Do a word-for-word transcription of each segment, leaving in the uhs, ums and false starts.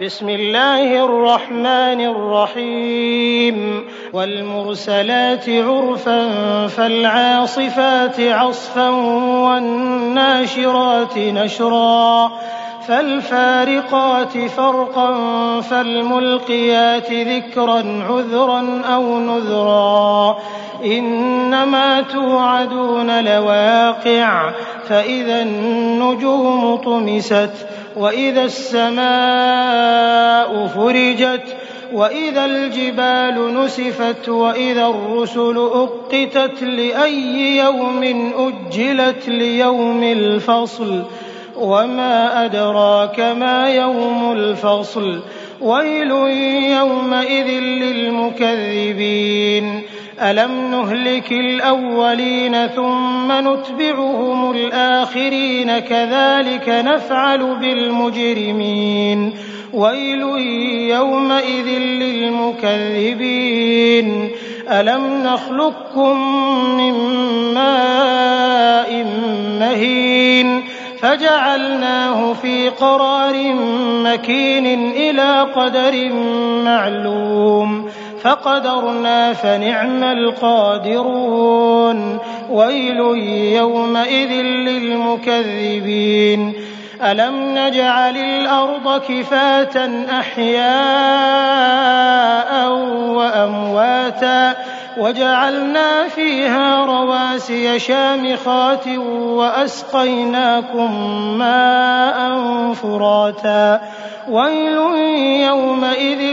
بسم الله الرحمن الرحيم والمرسلات عرفا فالعاصفات عصفا والناشرات نشرا فالفارقات فرقا فالملقيات ذكرا عذرا أو نذرا إنما توعدون لواقع فإذا النجوم طمست وإذا السماء فرجت وإذا الجبال نسفت وإذا الرسل أقتت لأي يوم أجلت ليوم الفصل وما أدراك ما يوم الفصل ويل يومئذ للمكذبين ألم نهلك الأولين ثم نتبعهم الآخرين كذلك نفعل بالمجرمين ويل يومئذ للمكذبين ألم نخلقكم من ماء مهين فجعلناه في قرار مكين إلى قدر معلوم فقدرنا فنعم القادرون ويل يومئذ للمكذبين ألم نجعل الأرض كفاة أحياء وأمواتا وجعلنا فيها رواسي شامخات وأسقيناكم ماء فراتا ويل يومئذ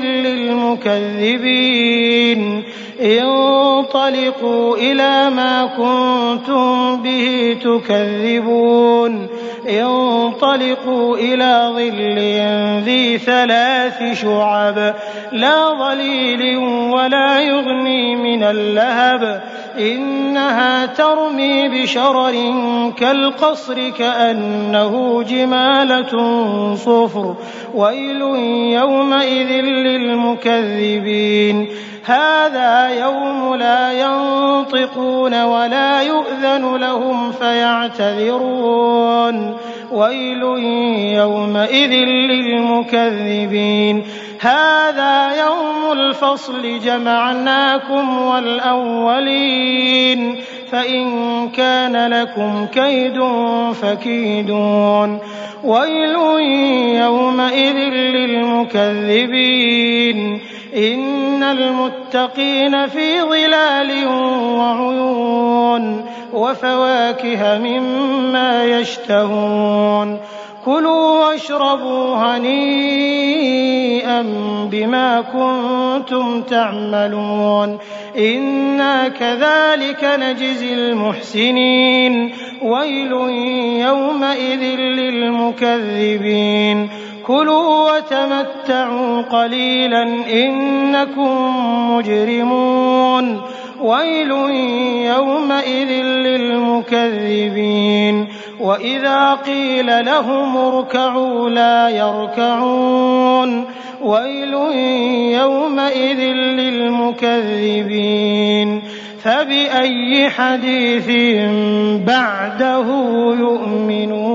للمكذبين انطلقوا إلى ما كنتم به تكذبون انطلقوا إلى ظل ذي ثلاث شعب لا ظليل ولا يغني من اللهب إنها ترمي بشرر كالقصر كأنه جمالة صفر ويل يومئذ للمكذبين هذا يوم لا ينطقون ولا يؤذن لهم فيعتذرون ويل يومئذ للمكذبين هذا يوم الفصل جمعناكم والأولين فإن كان لكم كيد فكيدون ويل يومئذ للمكذبين إن المتقين في ظلال وعيون وفواكه مما يشتهون كلوا واشربوا هنيئا بما كنتم تعملون إنا كذلك نجزي المحسنين ويل يومئذ للمكذبين كلوا وتمتعوا قليلا إنكم مجرمون ويل يومئذ للمكذبين وإذا قيل لهم اركعوا لا يركعون ويل يومئذ للمكذبين فبأي حديث بعده يؤمنون